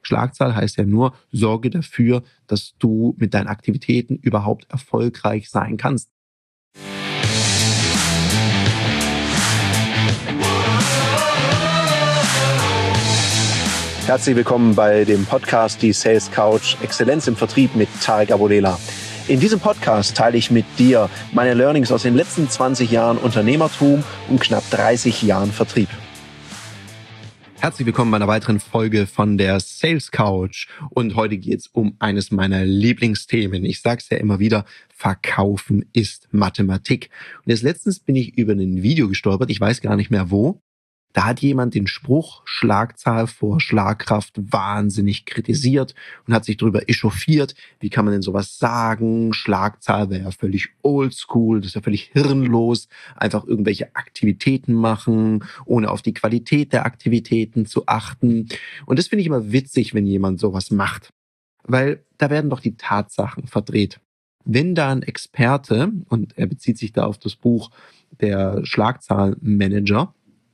Schlagzahl heißt ja nur, sorge dafür, dass du mit deinen Aktivitäten überhaupt erfolgreich sein kannst. Herzlich willkommen bei dem Podcast Die Sales Couch Exzellenz im Vertrieb mit Tarek Abodela. In diesem Podcast teile ich mit dir meine Learnings aus den letzten 20 Jahren Unternehmertum und knapp 30 Jahren Vertrieb. Herzlich willkommen bei einer weiteren Folge von der Sales Couch. Und heute geht es um eines meiner Lieblingsthemen. Ich sage es ja immer wieder, Verkaufen ist Mathematik. Und jetzt letztens bin ich über ein Video gestolpert, ich weiß gar nicht mehr wo. Da hat jemand den Spruch Schlagzahl vor Schlagkraft wahnsinnig kritisiert und hat sich darüber echauffiert. Wie kann man denn sowas sagen? Schlagzahl wäre ja völlig oldschool, das ist ja völlig hirnlos. Einfach irgendwelche Aktivitäten machen, ohne auf die Qualität der Aktivitäten zu achten. Und das finde ich immer witzig, wenn jemand sowas macht. Weil da werden doch die Tatsachen verdreht. Wenn da ein Experte, und er bezieht sich da auf das Buch der Schlagzahlmanager,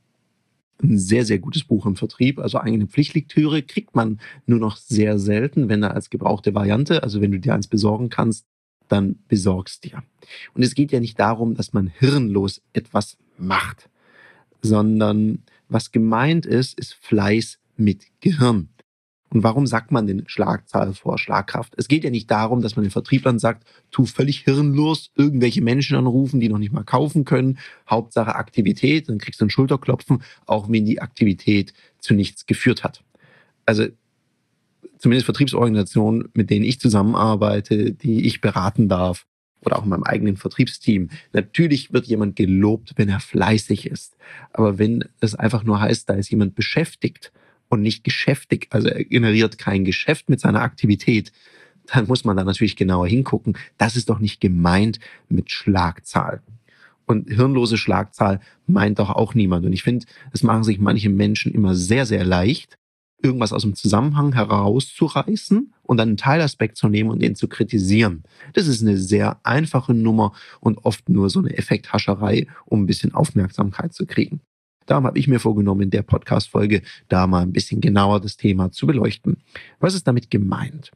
ein sehr, sehr gutes Buch im Vertrieb, also eigentlich eine Pflichtlektüre, kriegt man nur noch sehr selten, wenn er als gebrauchte Variante, also wenn du dir eins besorgen kannst, dann besorgst dir. Und es geht ja nicht darum, dass man hirnlos etwas macht, sondern was gemeint ist Fleiß mit Gehirn. Und warum sagt man denn Schlagzahl vor Schlagkraft? Es geht ja nicht darum, dass man den Vertrieblern sagt, tu völlig hirnlos irgendwelche Menschen anrufen, die noch nicht mal kaufen können. Hauptsache Aktivität, dann kriegst du einen Schulterklopfen, auch wenn die Aktivität zu nichts geführt hat. Also zumindest Vertriebsorganisationen, mit denen ich zusammenarbeite, die ich beraten darf, oder auch in meinem eigenen Vertriebsteam. Natürlich wird jemand gelobt, wenn er fleißig ist. Aber wenn es einfach nur heißt, da ist jemand beschäftigt, und nicht geschäftig, also er generiert kein Geschäft mit seiner Aktivität, dann muss man da natürlich genauer hingucken. Das ist doch nicht gemeint mit Schlagzahl. Und hirnlose Schlagzahl meint doch auch niemand. Und ich finde, es machen sich manche Menschen immer sehr, sehr leicht, irgendwas aus dem Zusammenhang herauszureißen und dann einen Teilaspekt zu nehmen und den zu kritisieren. Das ist eine sehr einfache Nummer und oft nur so eine Effekthascherei, um ein bisschen Aufmerksamkeit zu kriegen. Darum habe ich mir vorgenommen, in der Podcast-Folge da mal ein bisschen genauer das Thema zu beleuchten. Was ist damit gemeint?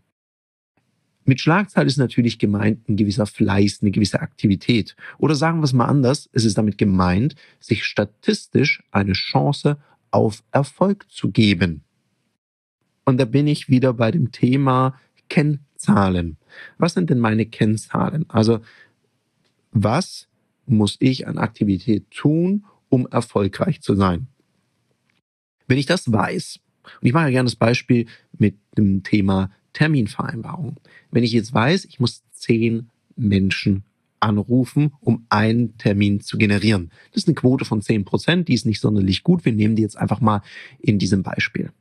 Mit Schlagzahl ist natürlich gemeint ein gewisser Fleiß, eine gewisse Aktivität. Oder sagen wir es mal anders, es ist damit gemeint, sich statistisch eine Chance auf Erfolg zu geben. Und da bin ich wieder bei dem Thema Kennzahlen. Was sind denn meine Kennzahlen? Also, was muss ich an Aktivität tun, um erfolgreich zu sein? Wenn ich das weiß, und ich mache ja gerne das Beispiel mit dem Thema Terminvereinbarung. Wenn ich jetzt weiß, ich muss 10 Menschen anrufen, um einen Termin zu generieren. Das ist eine Quote von 10%, die ist nicht sonderlich gut. Wir nehmen die jetzt einfach mal in diesem Beispiel.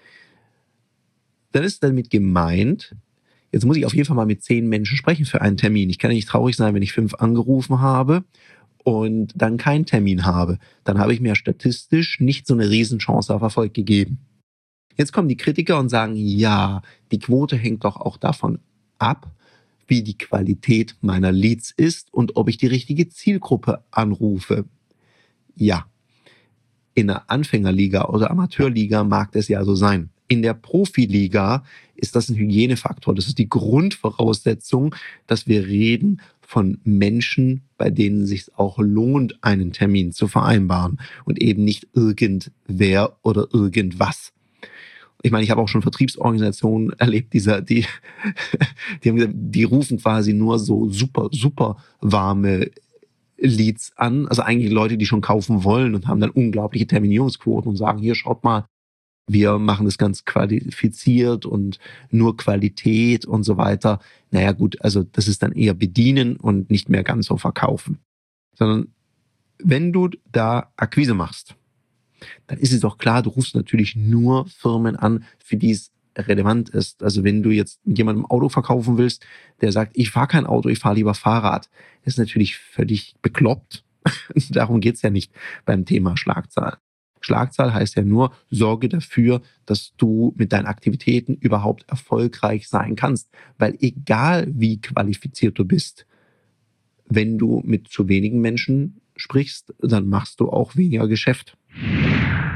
Dann ist damit gemeint, jetzt muss ich auf jeden Fall mal mit 10 Menschen sprechen für einen Termin. Ich kann ja nicht traurig sein, wenn ich 5 angerufen habe und dann keinen Termin habe, dann habe ich mir statistisch nicht so eine Riesenchance auf Erfolg gegeben. Jetzt kommen die Kritiker und sagen, ja, die Quote hängt doch auch davon ab, wie die Qualität meiner Leads ist und ob ich die richtige Zielgruppe anrufe. Ja, in der Anfängerliga oder Amateurliga mag das ja so sein. In der Profiliga ist das ein Hygienefaktor. Das ist die Grundvoraussetzung, dass wir reden von Menschen, bei denen es sich auch lohnt, einen Termin zu vereinbaren und eben nicht irgendwer oder irgendwas. Ich meine, ich habe auch schon Vertriebsorganisationen erlebt, die haben gesagt, die rufen quasi nur so super warme Leads an, also eigentlich Leute, die schon kaufen wollen und haben dann unglaubliche Terminierungsquoten und sagen, hier, schaut mal, wir machen das ganz qualifiziert und nur Qualität und so weiter. Naja gut, also das ist dann eher bedienen und nicht mehr ganz so verkaufen. Sondern wenn du da Akquise machst, dann ist es doch klar, du rufst natürlich nur Firmen an, für die es relevant ist. Also wenn du jetzt jemandem ein Auto verkaufen willst, der sagt, ich fahre kein Auto, ich fahre lieber Fahrrad, ist natürlich völlig bekloppt. Darum geht's ja nicht beim Thema Schlagzahl. Schlagzahl heißt ja nur, sorge dafür, dass du mit deinen Aktivitäten überhaupt erfolgreich sein kannst. Weil egal wie qualifiziert du bist, wenn du mit zu wenigen Menschen sprichst, dann machst du auch weniger Geschäft.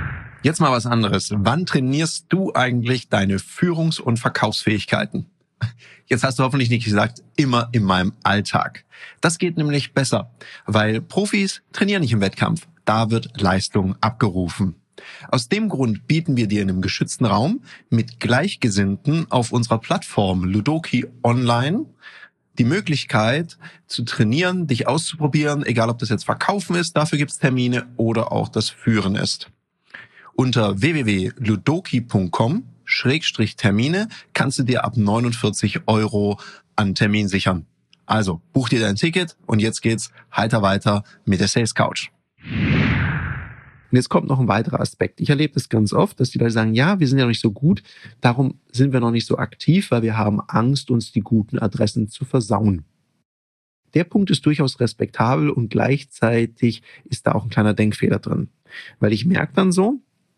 Jetzt mal was anderes. Wann trainierst du eigentlich deine Führungs- und Verkaufsfähigkeiten? Jetzt hast du hoffentlich nicht gesagt, immer in meinem Alltag. Das geht nämlich besser, weil Profis trainieren nicht im Wettkampf. Da wird Leistung abgerufen. Aus dem Grund bieten wir dir in einem geschützten Raum mit Gleichgesinnten auf unserer Plattform Ludoki Online die Möglichkeit zu trainieren, dich auszuprobieren, egal ob das jetzt Verkaufen ist, dafür gibt's Termine, oder auch das Führen ist. Unter www.ludoki.com/Termine kannst du dir ab 49 € an Termin sichern. Also buch dir dein Ticket und jetzt geht's heiter weiter mit der Sales Couch. Und jetzt kommt noch ein weiterer Aspekt. Ich erlebe das ganz oft, dass die Leute sagen, ja, wir sind ja noch nicht so gut, darum sind wir noch nicht so aktiv, weil wir haben Angst, uns die guten Adressen zu versauen. Der Punkt ist durchaus respektabel und gleichzeitig ist da auch ein kleiner Denkfehler drin. Weil ich merke dann so,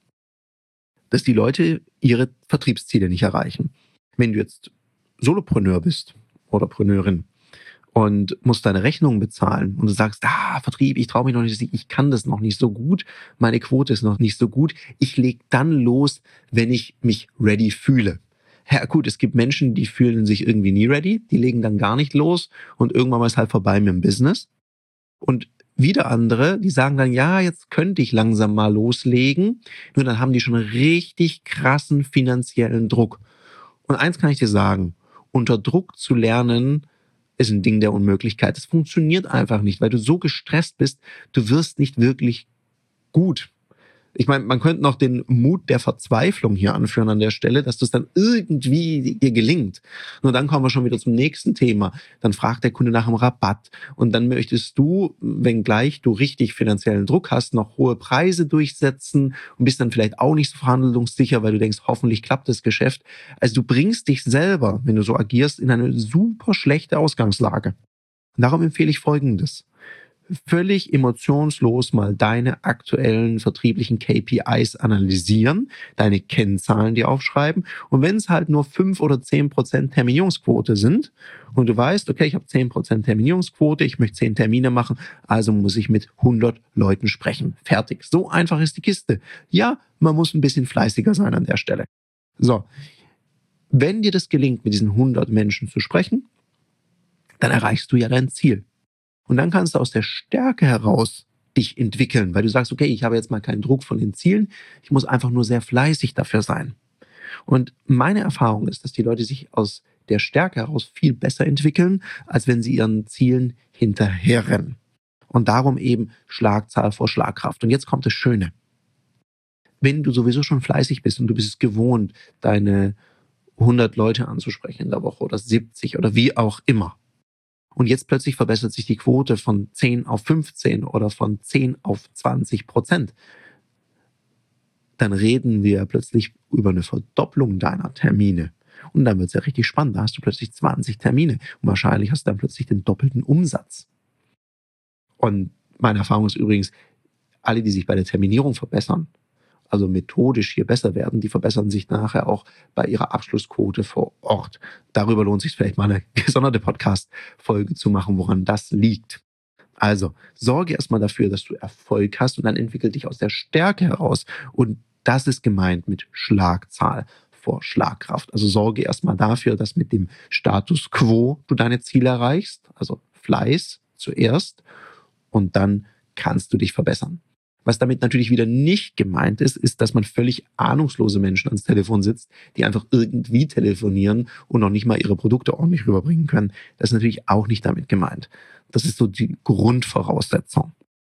dass die Leute ihre Vertriebsziele nicht erreichen. Wenn du jetzt Solopreneur bist oder Preneurin und musst deine Rechnungen bezahlen und du sagst, Vertrieb, ich traue mich noch nicht, ich kann das noch nicht so gut, meine Quote ist noch nicht so gut, ich leg dann los, wenn ich mich ready fühle. Ja gut, es gibt Menschen, die fühlen sich irgendwie nie ready, die legen dann gar nicht los und irgendwann mal ist halt vorbei mit dem Business. Und wieder andere, die sagen dann, ja, jetzt könnte ich langsam mal loslegen, nur dann haben die schon einen richtig krassen finanziellen Druck. Und eins kann ich dir sagen, unter Druck zu lernen, ist ein Ding der Unmöglichkeit. Es funktioniert einfach nicht, weil du so gestresst bist, du wirst nicht wirklich gut. Ich meine, man könnte noch den Mut der Verzweiflung hier anführen an der Stelle, dass das dann irgendwie dir gelingt. Nur dann kommen wir schon wieder zum nächsten Thema. Dann fragt der Kunde nach einem Rabatt und dann möchtest du, wenngleich du richtig finanziellen Druck hast, noch hohe Preise durchsetzen und bist dann vielleicht auch nicht so verhandlungssicher, weil du denkst, hoffentlich klappt das Geschäft. Also du bringst dich selber, wenn du so agierst, in eine super schlechte Ausgangslage. Und darum empfehle ich Folgendes: Völlig emotionslos mal deine aktuellen vertrieblichen KPIs analysieren, deine Kennzahlen dir aufschreiben, und wenn es halt nur 5 oder 10% Terminierungsquote sind und du weißt, okay, ich habe 10% Terminierungsquote, ich möchte 10 Termine machen, also muss ich mit 100 Leuten sprechen. Fertig. So einfach ist die Kiste. Ja, man muss ein bisschen fleißiger sein an der Stelle. So, wenn dir das gelingt, mit diesen 100 Menschen zu sprechen, dann erreichst du ja dein Ziel. Und dann kannst du aus der Stärke heraus dich entwickeln, weil du sagst, okay, ich habe jetzt mal keinen Druck von den Zielen, ich muss einfach nur sehr fleißig dafür sein. Und meine Erfahrung ist, dass die Leute sich aus der Stärke heraus viel besser entwickeln, als wenn sie ihren Zielen hinterherrennen. Und darum eben Schlagzahl vor Schlagkraft. Und jetzt kommt das Schöne. Wenn du sowieso schon fleißig bist und du bist es gewohnt, deine 100 Leute anzusprechen in der Woche oder 70 oder wie auch immer, und jetzt plötzlich verbessert sich die Quote von 10 auf 15 oder von 10 auf 20%. Dann reden wir plötzlich über eine Verdopplung deiner Termine. Und dann wird es ja richtig spannend. Da hast du plötzlich 20 Termine. Und wahrscheinlich hast du dann plötzlich den doppelten Umsatz. Und meine Erfahrung ist übrigens, alle, die sich bei der Terminierung verbessern, also methodisch hier besser werden, die verbessern sich nachher auch bei ihrer Abschlussquote vor Ort. Darüber lohnt sich vielleicht mal eine gesonderte Podcast-Folge zu machen, woran das liegt. Also, sorge erstmal dafür, dass du Erfolg hast, und dann entwickel dich aus der Stärke heraus. Und das ist gemeint mit Schlagzahl vor Schlagkraft. Also sorge erstmal dafür, dass mit dem Status Quo du deine Ziele erreichst, also Fleiß zuerst, und dann kannst du dich verbessern. Was damit natürlich wieder nicht gemeint ist, ist, dass man völlig ahnungslose Menschen ans Telefon sitzt, die einfach irgendwie telefonieren und noch nicht mal ihre Produkte ordentlich rüberbringen können. Das ist natürlich auch nicht damit gemeint. Das ist so die Grundvoraussetzung.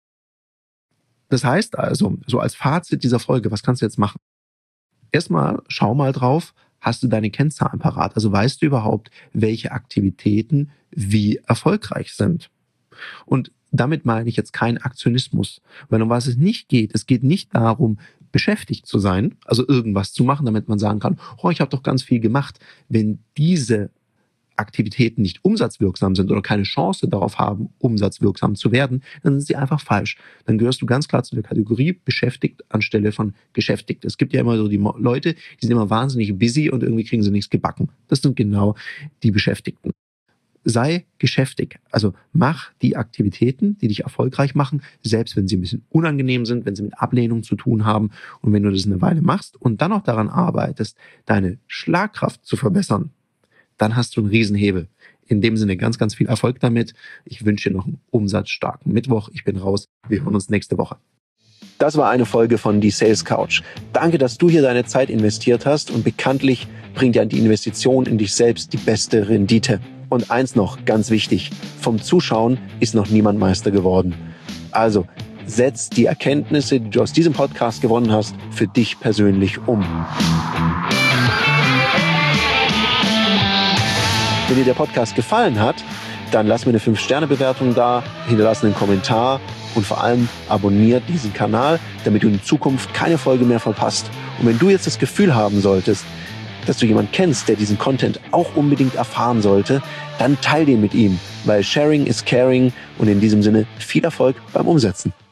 Das heißt also, so als Fazit dieser Folge, was kannst du jetzt machen? Erstmal schau mal drauf, hast du deine Kennzahlen parat? Also weißt du überhaupt, welche Aktivitäten wie erfolgreich sind? Und damit meine ich jetzt keinen Aktionismus, weil um was es nicht geht, es geht nicht darum, beschäftigt zu sein, also irgendwas zu machen, damit man sagen kann, oh, ich habe doch ganz viel gemacht. Wenn diese Aktivitäten nicht umsatzwirksam sind oder keine Chance darauf haben, umsatzwirksam zu werden, dann sind sie einfach falsch. Dann gehörst du ganz klar zu der Kategorie beschäftigt anstelle von geschäftigt. Es gibt ja immer so die Leute, die sind immer wahnsinnig busy und irgendwie kriegen sie nichts gebacken. Das sind genau die Beschäftigten. sei geschäftig. Also mach die Aktivitäten, die dich erfolgreich machen, selbst wenn sie ein bisschen unangenehm sind, wenn sie mit Ablehnung zu tun haben. Und wenn du das eine Weile machst und dann auch daran arbeitest, deine Schlagkraft zu verbessern, dann hast du einen Riesenhebel. In dem Sinne ganz, ganz viel Erfolg damit. Ich wünsche dir noch einen umsatzstarken Mittwoch. Ich bin raus. Wir hören uns nächste Woche. Das war eine Folge von Die Sales Couch. Danke, dass du hier deine Zeit investiert hast und bekanntlich bringt ja die Investition in dich selbst die beste Rendite. Und eins noch, ganz wichtig, vom Zuschauen ist noch niemand Meister geworden. Also setz die Erkenntnisse, die du aus diesem Podcast gewonnen hast, für dich persönlich um. Wenn dir der Podcast gefallen hat, dann lass mir eine 5-Sterne-Bewertung da, hinterlass einen Kommentar und vor allem abonniert diesen Kanal, damit du in Zukunft keine Folge mehr verpasst. Und wenn du jetzt das Gefühl haben solltest, dass du jemanden kennst, der diesen Content auch unbedingt erfahren sollte, dann teil den mit ihm, weil Sharing is Caring und in diesem Sinne viel Erfolg beim Umsetzen.